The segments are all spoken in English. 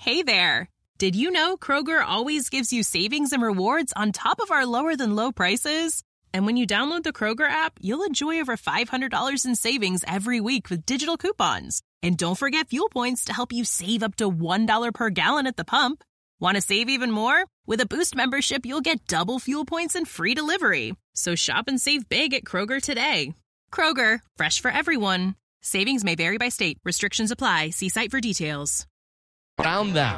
Hey there! Did you know Kroger always gives you savings and rewards on top of our lower-than-low prices? And when you download the Kroger app, you'll enjoy over $500 in savings every week with digital coupons. And don't forget fuel points to help you save up to $1 per gallon at the pump. Want to save even more? With a Boost membership, you'll get double fuel points and free delivery. So shop and save big at Kroger today. Kroger, fresh for everyone. Savings may vary by state. Restrictions apply. See site for details. Found them.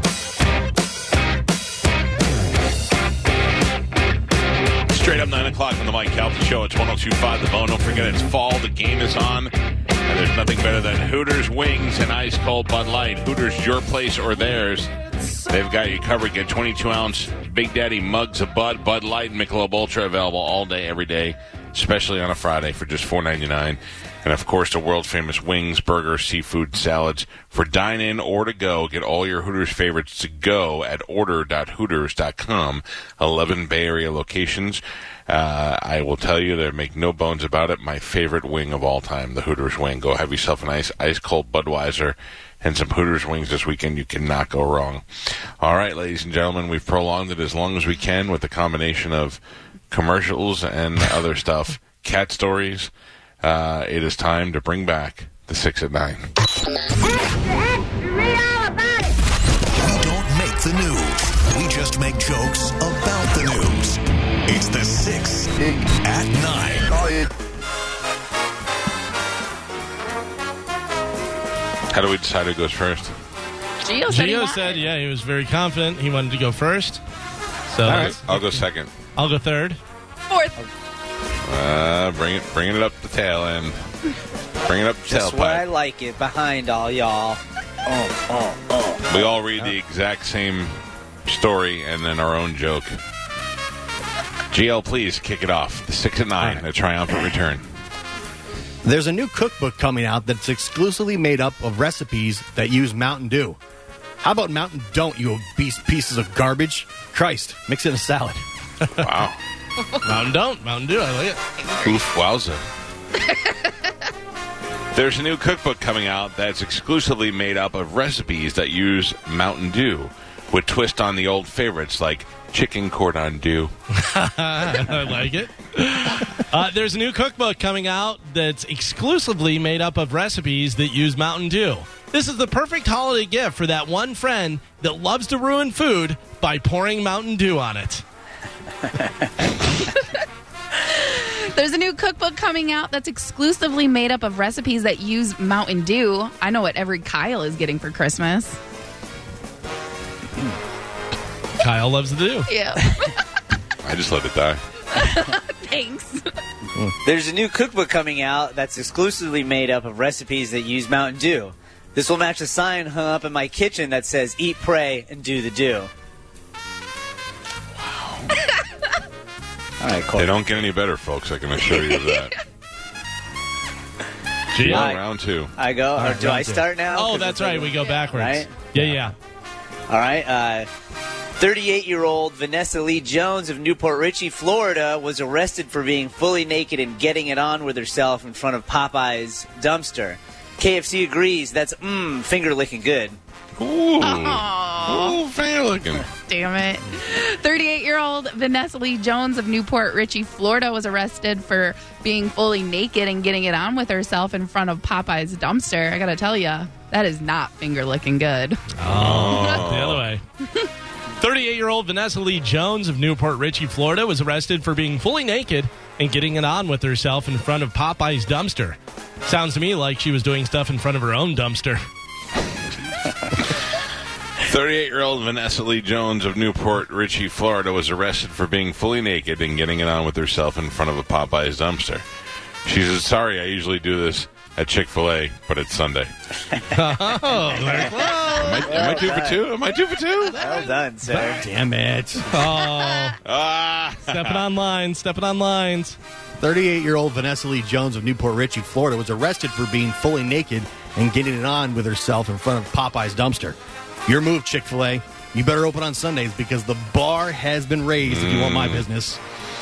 Straight up 9 o'clock on the Mike Calta Show. It's 102.5 The Bone. Don't forget it's fall. The game is on. And there's nothing better than Hooters Wings and Ice Cold Bud Light. Hooters, your place or theirs. They've got you covered. Get 22-ounce Big Daddy mugs of Bud Light, and Michelob Ultra available all day, every day, especially on a Friday for just $4.99. And, of course, the world-famous wings, burgers, seafood, salads. For dine-in or to go, get all your Hooters favorites to go at order.hooters.com. 11 Bay Area locations. I will tell you, there make no bones about it, my favorite wing of all time, the Hooters wing. Go have yourself a nice ice-cold Budweiser and some Hooters wings this weekend. You cannot go wrong. All right, ladies and gentlemen, we've prolonged it as long as we can with the combination of commercials and other stuff. Cat stories. It is time to bring back the 6 at 9. Extra, read all about it. We don't make the news. We just make jokes about the news. It's the 6 at 9. Call it. How do we decide who goes first? Gio said, yeah, he was very confident. He wanted to go first. So All right, I'll go second. I'll go third. Fourth. Bringing it up the tail end. Bring it up the Just tailpipe. where I like it, behind all y'all. We all read the exact same story and then our own joke. GL, please kick it off. The 6 at 9, right. A triumphant return. There's a new cookbook coming out that's exclusively made up of recipes that use Mountain Dew. How about Mountain Don't, you obese pieces of garbage? Christ, mix it in a salad. Wow. Mountain Don't, Mountain Dew, I like it. Oof, wowza. There's a new cookbook coming out that's exclusively made up of recipes that use Mountain Dew, with twist on the old favorites like chicken cordon dew. I like it. There's a new cookbook coming out that's exclusively made up of recipes that use Mountain Dew. This is the perfect holiday gift for that one friend that loves to ruin food by pouring Mountain Dew on it. There's a new cookbook coming out that's exclusively made up of recipes that use Mountain Dew. I know what every Kyle is getting for Christmas. Kyle loves the dew. Yeah. I just let it die. Thanks. There's a new cookbook coming out that's exclusively made up of recipes that use Mountain Dew. This will match a sign hung up in my kitchen that says, eat, pray, and do the dew. All right, Corey. They don't get any better, folks. I can assure you of that. Gee, round 2. I go, or do I start now? Oh, that's right. We go backwards. Right? Yeah. All right. 38-year-old Vanessa Lee Jones of Newport Richey, Florida, was arrested for being fully naked and getting it on with herself in front of Popeye's dumpster. KFC agrees that's finger-licking good. Ooh. Aww. Ooh, finger-licking. Damn it. 38-year-old Vanessa Lee Jones of Newport Richey, Florida, was arrested for being fully naked and getting it on with herself in front of Popeye's dumpster. I got to tell you, that is not finger-licking good. Oh, the other way. 38-year-old Vanessa Lee Jones of Newport Richey, Florida, was arrested for being fully naked and getting it on with herself in front of Popeye's dumpster. Sounds to me like she was doing stuff in front of her own dumpster. 38-year-old Vanessa Lee Jones of Newport Richey, Florida, was arrested for being fully naked and getting it on with herself in front of a Popeye's dumpster. She said, sorry, I usually do this at Chick-fil-A, but it's Sunday. Oh, very close. Am I 2 for 2? Am I 2 for 2? Well done, sir. Damn it. Oh. Stepping on lines. 38-year-old Vanessa Lee Jones of Newport Richey, Florida, was arrested for being fully naked and getting it on with herself in front of Popeye's dumpster. Your move, Chick-fil-A. You better open on Sundays because the bar has been raised if you want my business.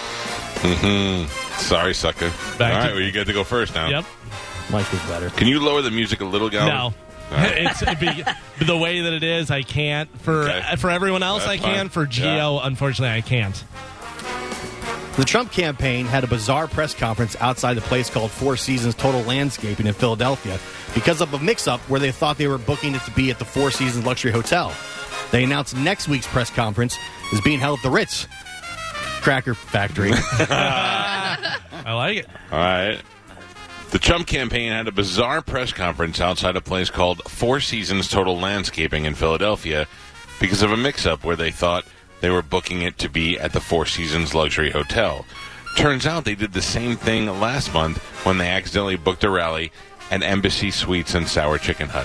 Sorry, sucker. All right, well, you get to go first now. Yep. Mike was better. Can you lower the music a little, Galvin? No. The way that it is, I can't. For everyone else, That's I can. fine. For Gio, unfortunately, I can't. The Trump campaign had a bizarre press conference outside the place called Four Seasons Total Landscaping in Philadelphia because of a mix-up where they thought they were booking it to be at the Four Seasons Luxury Hotel. They announced next week's press conference is being held at the Ritz Cracker Factory. I like it. All right. The Trump campaign had a bizarre press conference outside a place called Four Seasons Total Landscaping in Philadelphia because of a mix-up where they thought they were booking it to be at the Four Seasons Luxury Hotel. Turns out they did the same thing last month when they accidentally booked a rally at Embassy Sweets and Sour Chicken Hut.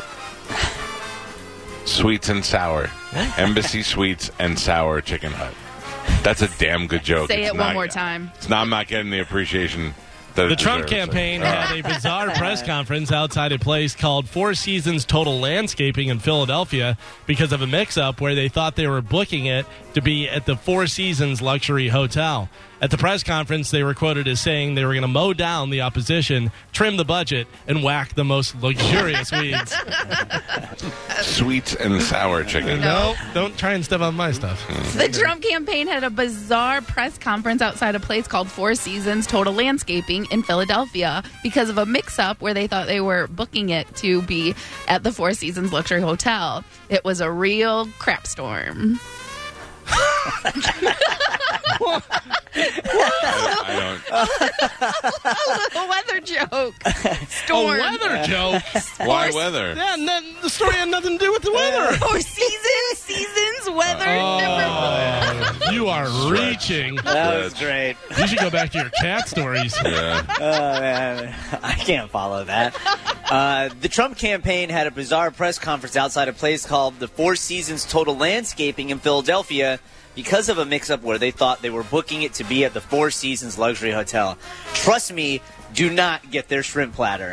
Sweets and Sour. Embassy Sweets and Sour Chicken Hut. That's a damn good joke. Say It's it not- one more time. I'm not getting the appreciation that The it Trump deserves. campaign had a bizarre press conference outside a place called Four Seasons Total Landscaping in Philadelphia because of a mix-up where they thought they were booking it to be at the Four Seasons Luxury Hotel. At the press conference, they were quoted as saying they were going to mow down the opposition, trim the budget, and whack the most luxurious weeds. Sweets and Sour Chicken. No, don't try and step on my stuff. The Trump campaign had a bizarre press conference outside a place called Four Seasons Total Landscaping in Philadelphia because of a mix-up where they thought they were booking it to be at the Four Seasons Luxury Hotel. It was a real crap storm. I A weather joke. A Storm. weather joke? don't. Why weather? Yeah, the story had nothing to do with the weather. Four seasons, weather. Oh, you are reaching. That was great. You should go back to your cat stories. Yeah. Oh, man. I can't follow that. The Trump campaign had a bizarre press conference outside a place called the Four Seasons Total Landscaping in Philadelphia because of a mix-up where they thought they were booking it to be at the Four Seasons Luxury Hotel. Trust me, do not get their shrimp platter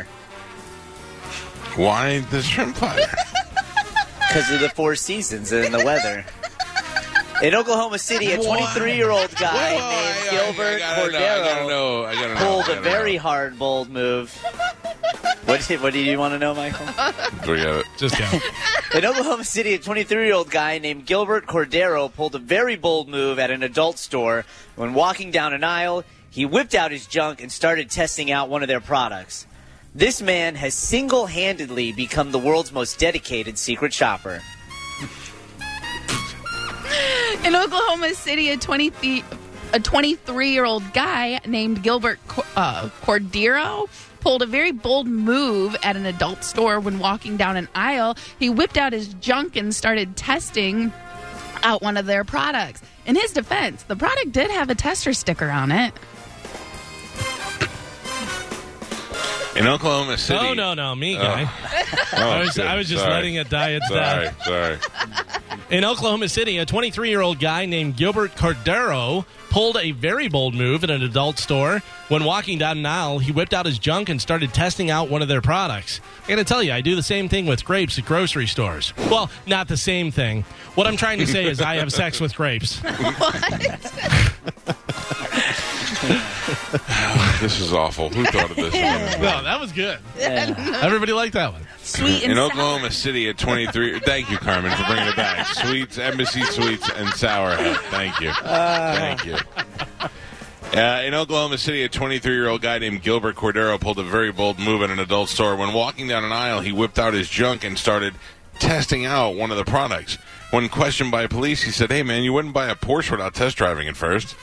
Why the shrimp platter? because of the Four Seasons and the weather. In Oklahoma City, a 23-year-old guy named Gilbert Cordero pulled a very hard, bold move. What do you want to know, Michael? Forget it. Just go. In Oklahoma City, a 23-year-old guy named Gilbert Cordero pulled a very bold move at an adult store. When walking down an aisle, he whipped out his junk and started testing out one of their products. This man has single-handedly become the world's most dedicated secret shopper. In Oklahoma City, a 23-year-old guy named Gilbert Cordero pulled a very bold move at an adult store. When walking down an aisle, he whipped out his junk and started testing out one of their products. In his defense, the product did have a tester sticker on it. In Oklahoma City. Oh, no, me, guy. Oh, I was just sorry. letting it die its death. Sorry. In Oklahoma City, a 23-year-old guy named Gilbert Cordero pulled a very bold move at an adult store. When walking down an aisle, he whipped out his junk and started testing out one of their products. I gotta tell you, I do the same thing with grapes at grocery stores. Well, not the same thing. What I'm trying to say is I have sex with grapes. This is awful. Who thought of this one? No, that was good. Everybody liked that one. Sweet and In sour. Oklahoma City at 23. Thank you, Carmen, for bringing it back. Sweets, Embassy Sweets, and Sour Head. Thank you. Thank you. In Oklahoma City, a 23-year-old guy named Gilbert Cordero pulled a very bold move at an adult store. When walking down an aisle, he whipped out his junk and started testing out one of the products. When questioned by police, he said, "Hey, man, you wouldn't buy a Porsche without test driving it first."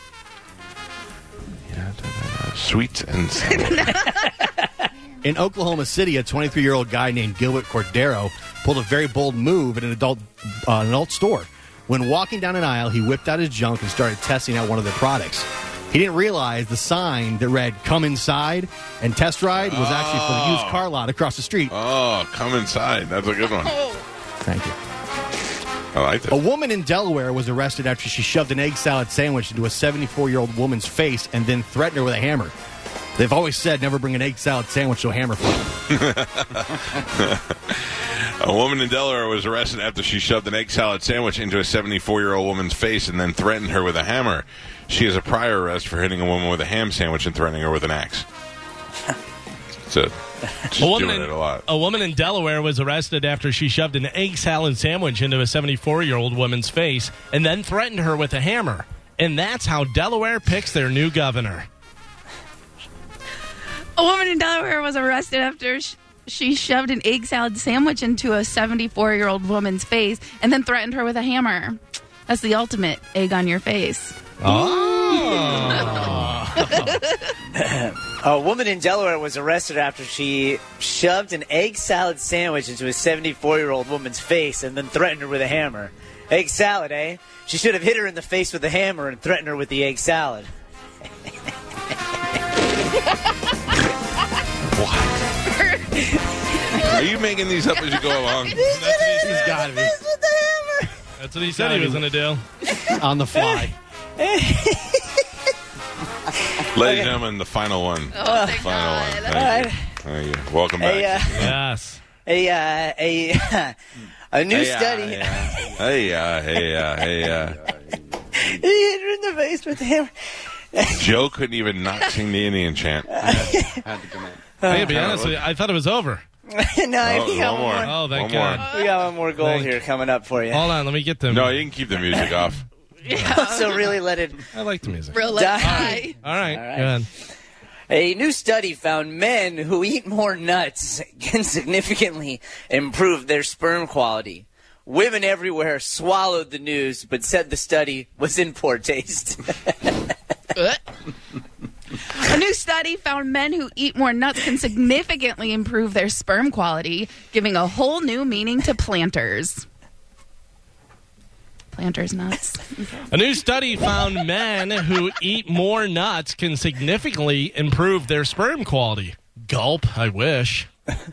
Sweets and sour. In Oklahoma City, a 23-year-old guy named Gilbert Cordero pulled a very bold move at an adult store. When walking down an aisle, he whipped out his junk and started testing out one of their products. He didn't realize the sign that read "Come inside" and "Test ride" was actually for the used car lot across the street. Oh, come inside. That's a good one. Thank you. I like A it. woman in Delaware was arrested after she shoved an egg salad sandwich into a 74-year-old woman's face and then threatened her with a hammer. They've always said never bring an egg salad sandwich to a hammer fight. A woman in Delaware was arrested after she shoved an egg salad sandwich into a 74-year-old woman's face and then threatened her with a hammer. She has a prior arrest for hitting a woman with a ham sandwich and threatening her with an axe. That's it. Just doing it a lot. A woman in Delaware was arrested after she shoved an egg salad sandwich into a 74-year-old woman's face and then threatened her with a hammer. And that's how Delaware picks their new governor. A woman in Delaware was arrested after she shoved an egg salad sandwich into a 74-year-old woman's face and then threatened her with a hammer. That's the ultimate egg on your face. A woman in Delaware was arrested after she shoved an egg salad sandwich into a 74-year-old woman's face and then threatened her with a hammer. Egg salad, eh? She should have hit her in the face with a hammer and threatened her with the egg salad. Are you making these up as you go along? He's got to be. That's what he said he was going to do. On the fly. Ladies and gentlemen, the final one. Oh, The thank final God. one. Thank you. Thank you. Welcome back. Yes. A new study. Hey. He hit her in the face with a hammer. Joe couldn't even not sing the Indian chant. Hey, to be honest with you, I thought it was over. No, we got one more. Oh, thank One more. God. We got one more goal Thank here coming up for you. Hold on, let me get them. No, you can keep the music off. So really let it I like the music. Real die. All right, All right. go ahead. A new study found men who eat more nuts can significantly improve their sperm quality. Women everywhere swallowed the news, but said the study was in poor taste. A new study found men who eat more nuts can significantly improve their sperm quality, giving a whole new meaning to planters. Planters nuts. A new study found men who eat more nuts can significantly improve their sperm quality. Gulp, I wish.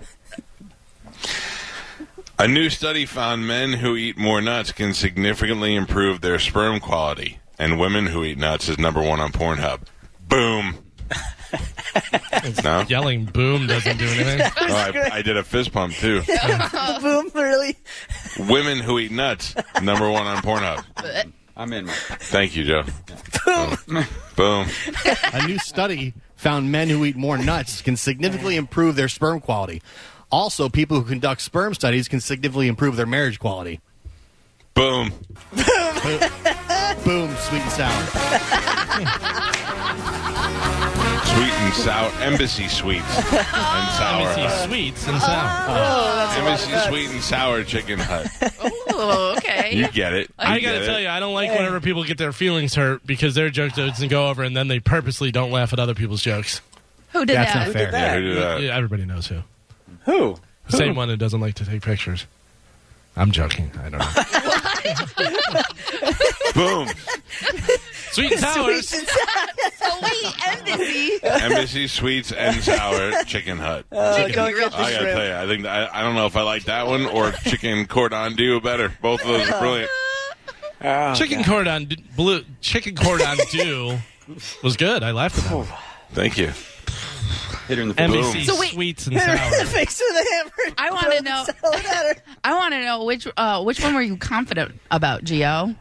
A new study found men who eat more nuts can significantly improve their sperm quality, and women who eat nuts is number one on Pornhub. Boom. No? Yelling boom doesn't do anything. Oh, I did a fist pump, too. Boom, really? Women who eat nuts, number one on Pornhub. I'm in. Thank you, Joe. Boom. A new study found men who eat more nuts can significantly improve their sperm quality. Also, people who conduct sperm studies can significantly improve their marriage quality. Boom. Boom, sweet and sour. Sweet and sour. Embassy sweets and sour. Embassy sweets and sour. Embassy sweet and sour chicken hut. Oh, okay. You get it. I got to tell you, I don't like whenever people get their feelings hurt because their joke doesn't go over and then they purposely don't laugh at other people's jokes. Who did That's that? not fair. Yeah, who did that? Yeah, everybody knows who. Who? The same one that doesn't like to take pictures. I'm joking. I don't know. Boom. Sweet and sours. Sweet embassy. Embassy sweets and sour chicken hut. Go get the I gotta shrimp. tell you, I think I don't know if I like that one or chicken cordon bleu better. Both of those are brilliant. Chicken cordon bleu was good. I laughed at that. Thank you. Hit her in the face. Embassy So wait- sweets and Hit her in the sour. face with a hammer. I want to know. Salad at her. I want to know which one were you confident about, Gio?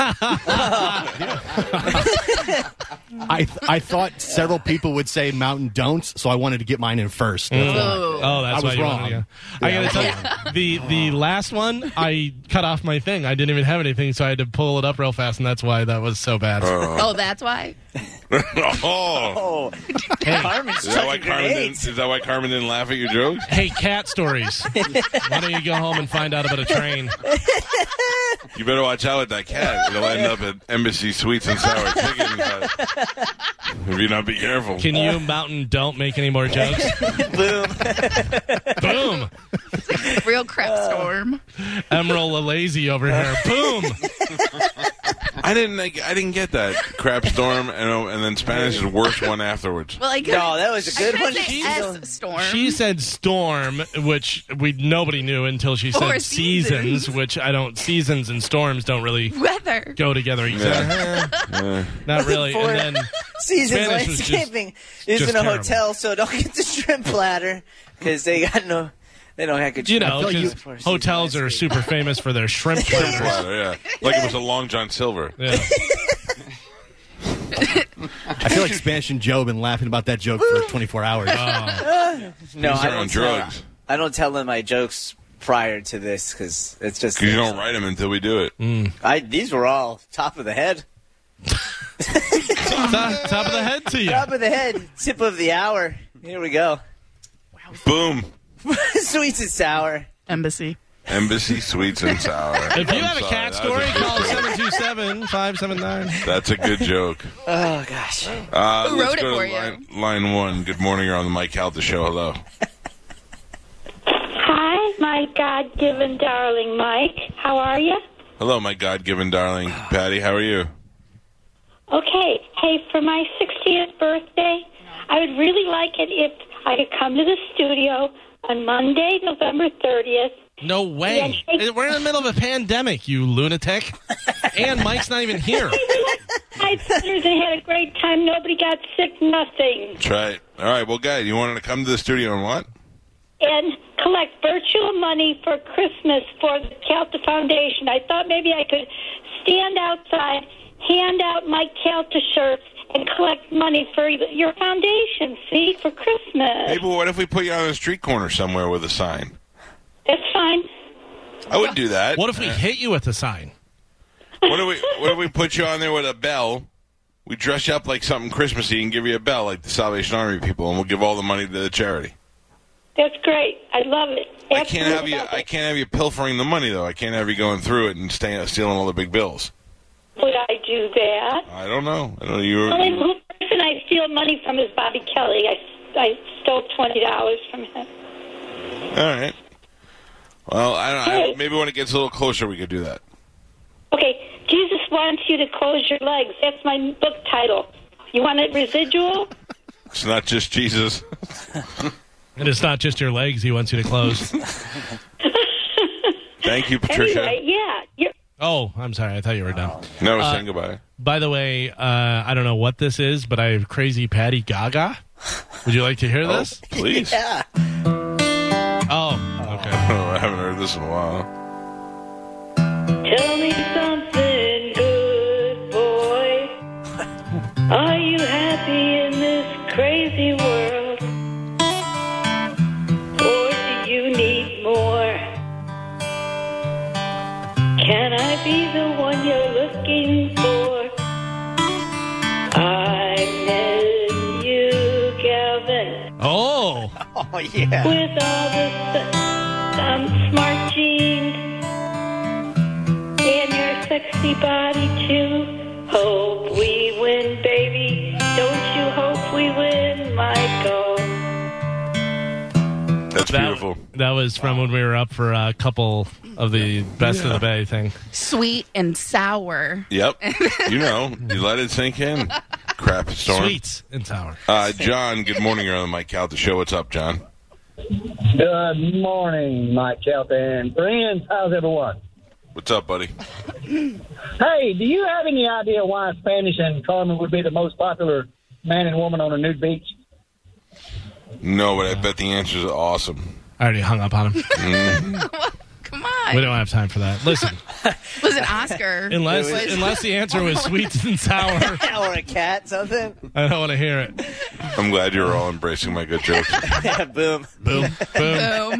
I thought several people would say Mountain Don'ts, so I wanted to get mine in first. Oh, that's I was why you wrong. wanted to go. I gotta tell you, the last one, I cut off my thing. I didn't even have anything, so I had to pull it up real fast, and that's why that was so bad. Oh, that's why. Oh, Carmen's is that why chucking Carmen grenades. didn't laugh at your jokes? Hey, cat stories. Why don't you go home and find out about a train? You better watch out with that cat. It'll end up at Embassy Sweets and Sour Chicken Hut. If you not be careful. Can you, Mountain, don't make any more jokes? Boom. Boom. Real crap storm. Emerald Lalazy over here. Boom. I didn't get that crap storm, and then Spanish is the worst one afterwards. Well, I No, that was a good one. S storm. She said storm, which nobody knew until she said Or seasons, seasons. which seasons and storms don't really Weather. go together exactly. Not really. For- And then Seasons Spanish was Landscaping just is in a terrible. hotel, so don't get the shrimp platter because they don't have good you shrimp. know, I feel because for hotels are Seasons super famous for their shrimp platters. Platter, yeah. Like it was a Long John Silver. Yeah. I feel like Spanish and Joe have been laughing about that joke for 24 hours. No, He's on drugs. I don't tell them my jokes prior to this because it's just. Because you don't write them until we do it. These were all top of the head. Top of the head to you. Top of the head, tip of the hour. Here we go. Boom. Sweets and sour. Embassy Sweets and sour. If you have a cat story, call 727-579. That's a good joke. Oh, gosh. Who Let's wrote it go for to you? line 1. Good morning. You're on the Mike Calta Show. Hello. Hi, my God-given darling Mike. How are you? Hello, my God-given darling. Patty, how are you? Okay. Hey, for my 60th birthday, I would really like it if I could come to the studio on Monday, November 30th. No way. We're in the middle of a pandemic, you lunatic. And Mike's not even here. I had a great time. Nobody got sick, nothing. That's right. All right, well, guys, you wanted to come to the studio and what? And collect virtual money for Christmas for the Calta Foundation. I thought maybe I could stand outside, hand out Mike Calta shirts, and collect money for your foundation, see, for Christmas. Hey, but what if we put you on a street corner somewhere with a sign? That's fine. I would do that. What if we hit you with a sign? What if we put you on there with a bell? We dress you up like something Christmassy and give you a bell like the Salvation Army people, and we'll give all the money to the charity. That's great. I love it. I can't have you pilfering the money though. I can't have you going through it and stealing all the big bills. Would I do that? I don't know. The only person I steal money from is Bobby Kelly. I stole $20 from him. All right. Well, maybe when it gets a little closer, we could do that. Okay, Jesus wants you to close your legs. That's my book title. You want it residual? It's not just Jesus. And it's not just your legs he wants you to close. Thank you, Patricia. Anyway, yeah. Oh, I'm sorry. I thought you were done. No, saying goodbye. By the way, I don't know what this is, but I have Crazy Patty Gaga. Would you like to hear this? Please. Yeah. Oh, okay. I haven't heard this in a while. Tell me something good, boy. Are you happy in this crazy world? Or do you need more? Can I be the one you're looking for? I miss you, Calvin. Oh. Oh, yeah. With all the smart jeans and your sexy body, too. Hope we win, baby. Don't you hope we win, Michael? That's beautiful. That was from when we were up for a couple of the Best of the Bay thing. Sweet and sour. Yep. You let it sink in. Crap storm. Sweets and sour. John, good morning. You're on the Mike Calta Show. What's up, John? Good morning, Mike Calta and friends. How's everyone? What's up, buddy? Hey, do you have any idea why Spanish and Carmen would be the most popular man and woman on a nude beach? No, but I bet the answer is awesome. I already hung up on him. Come on. We don't have time for that. Listen. It was an Oscar. Unless the answer was sweets and sour. Or a cat, something. I don't want to hear it. I'm glad you're all embracing my good jokes. Boom. Boom. Boom. Boom.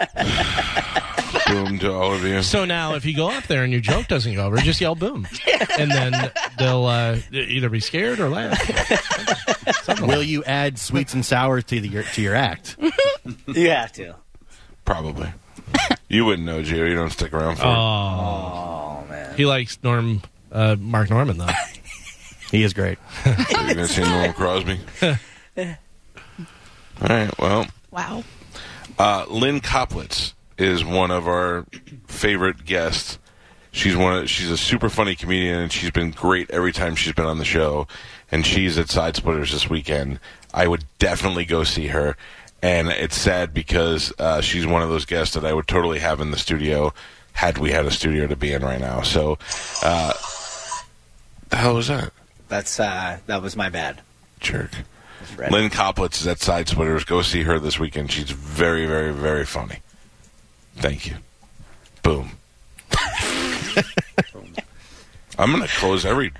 Boom to all of you. So now, if you go up there and your joke doesn't go over, just yell boom. And then they'll either be scared or laugh. Will you add sweets and sour to your act? You have to. Probably. You wouldn't know, Gio. You don't stick around for it. Oh, man. He likes Mark Norman, though. He is great. Are you going to see Norman Crosby? All right, well. Wow. Lynn Koplitz is one of our favorite guests. She's a super funny comedian, and she's been great every time she's been on the show. And she's at Side Splitters this weekend. I would definitely go see her. And it's sad because she's one of those guests that I would totally have in the studio had we had a studio to be in right now. So, the hell was that? That was my bad. Jerk. Lynn Koplitz is at Side Splitters. Go see her this weekend. She's very, very, very funny. Thank you. Boom. I'm going to close every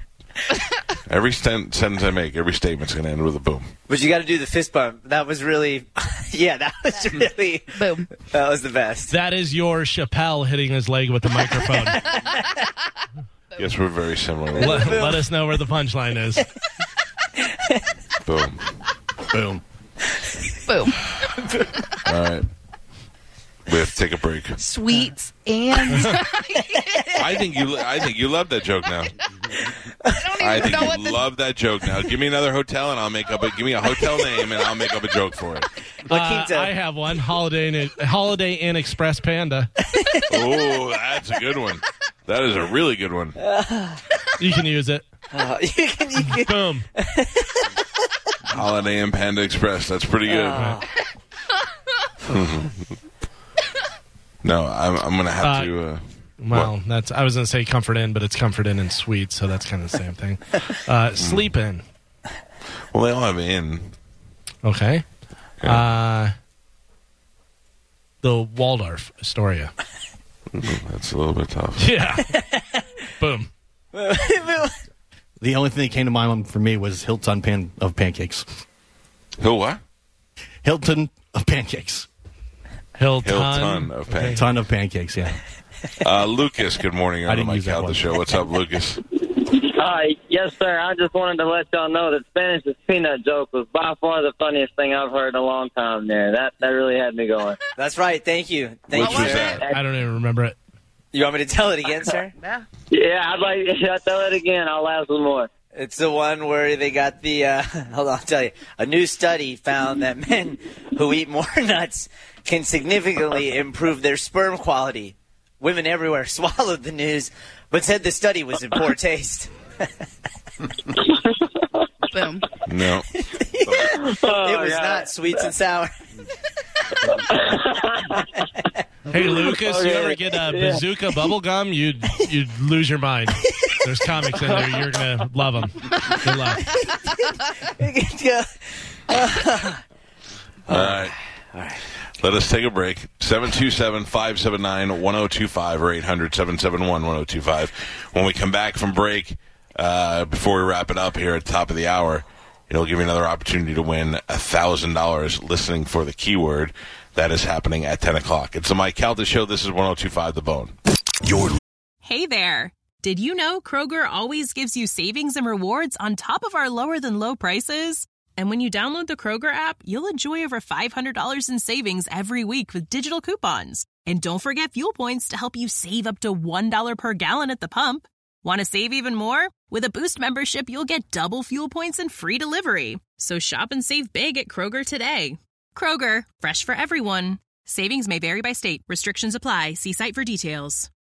sentence I make, every statement's going to end with a boom. But you got to do the fist bump. That was really Yeah, that was really Boom. That was the best. That is your Chappelle hitting his leg with the microphone. Yes, we're very similar. Let us know where the punchline is. Boom. Boom. Boom. All right. We have to take a break. Sweets and I think you love that joke now. I don't even know I what think you love that joke now. Give me another hotel and I'll give me a hotel name and I'll make up a joke for it. I have one. Holiday Inn Express Panda. Oh, that's a good one. That is a really good one. You can use it. You can. Boom. Holiday Inn Panda Express. That's pretty good. No, I'm going to have to... well, I was going to say Comfort Inn, but it's Comfort Inn and Suite, so that's kind of the same thing. Sleep In. Well, they all have Inn. Okay. Yeah. The Waldorf Astoria. That's a little bit tough. Yeah. Boom. The only thing that came to mind for me was Hilton of Pancakes. Who what? Hilton of Pancakes. Hilton of Pancakes. Ton of pancakes, yeah. Lucas, good morning on the Mike Calta Show. What's up, Lucas? Yes, sir. I just wanted to let y'all know that Spanish peanut joke was by far the funniest thing I've heard in a long time there. That really had me going. That's right. Thank you. Which was that? I don't even remember it. You want me to tell it again, sir? Yeah, I'll tell it again. I'll laugh some more. It's the one where they got the, hold on, I'll tell you. A new study found that men who eat more nuts can significantly improve their sperm quality. Women everywhere swallowed the news, but said the study was in poor taste. Boom. No. It was not sweets and sour. Hey, Lucas, you ever get a bazooka bubble gum? You'd lose your mind. There's comics in there. You're going to love them. Good luck. All right. Let us take a break. 727-579-1025 or 800-771-1025. When we come back from break, before we wrap it up here at the top of the hour, it'll give you another opportunity to win $1,000 listening for the keyword. That is happening at 10 o'clock. It's the Mike Calta Show. This is 102.5 The Bone. Hey there. Did you know Kroger always gives you savings and rewards on top of our lower-than-low prices? And when you download the Kroger app, you'll enjoy over $500 in savings every week with digital coupons. And don't forget fuel points to help you save up to $1 per gallon at the pump. Want to save even more? With a Boost membership, you'll get double fuel points and free delivery. So shop and save big at Kroger today. Kroger, fresh for everyone. Savings may vary by state. Restrictions apply. See site for details.